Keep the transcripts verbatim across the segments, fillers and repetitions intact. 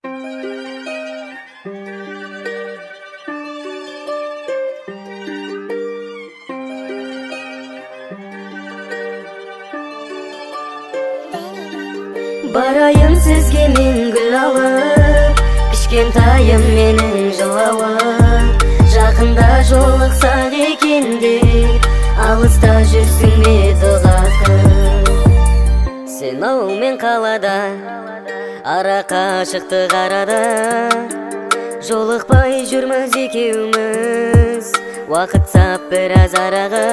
Барайын сізге мен гүл алып, кішкентайым менің жылауым. Жақында жолықсақ екен деп, алыста жүрсің бе дұға қып. Сен ауылмен қалада, ара қашықтық арада, жолықпай жүрміз екеуміз, уақыт сап біраз араға.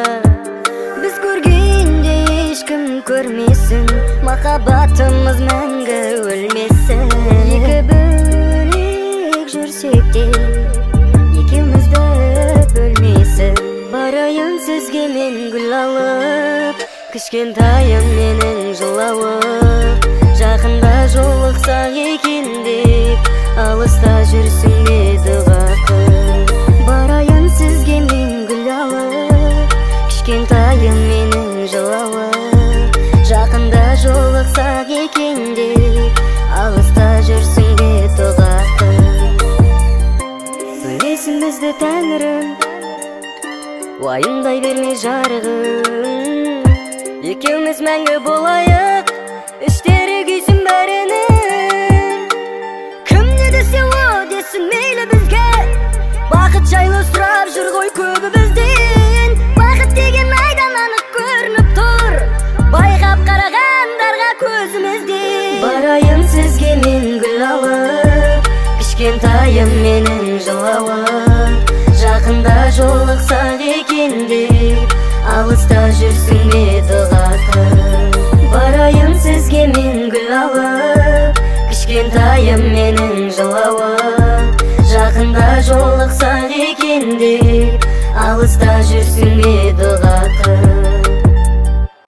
Біз көргенде ешкім көрмесін, махаббатымыз мәңгі өлмесін. Екі бөлек жүрсек те, екеумізді бөлмесін. Барайын сізге мен гүл алып, кішкентайым менің жылауым. Жақында жолықсақ екен деп, алыста жүрсің бе дұға қып. Барайын сізге мен гүл алып, кішкентайым менің жылауым. Жақында жолықсақ екен деп, алыста жүрсің бе дұға қып. Бөлесін бізді тәңірім, уайымдай берме жарығым. Екеуміз мәңгі болайық, іштері күйсін бәрінің. Кім не десе о десін мейлі бізге, бақыт жайлы сұрап жүр ғой көбі бізден. Бақыт деген айдан анық көрініп тұр, байқап қарағандарға көзімізден. Барайын сізге мен гүл алып, кішкентайым менің жылауым. Жақында жолықсақ екен деп, алыста жүрсің бе дұға қып. Барайын сізге мен гүл алып, кішкентайым менің жылауым. Жақында жолықсақ екен деп, алыста жүрсің бе дұға қып.